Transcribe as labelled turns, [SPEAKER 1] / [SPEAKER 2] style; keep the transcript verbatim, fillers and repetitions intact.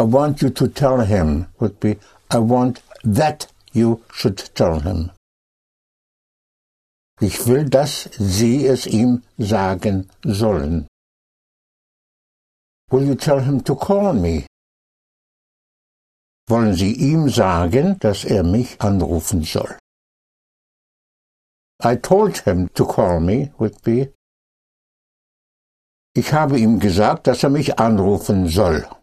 [SPEAKER 1] I want you to tell him would be, I want that you should tell him. Ich will, dass Sie es ihm sagen sollen. Will you tell him to call me? Wollen Sie ihm sagen, dass er mich anrufen soll? I told him to call me would be, ich habe ihm gesagt, dass er mich anrufen soll.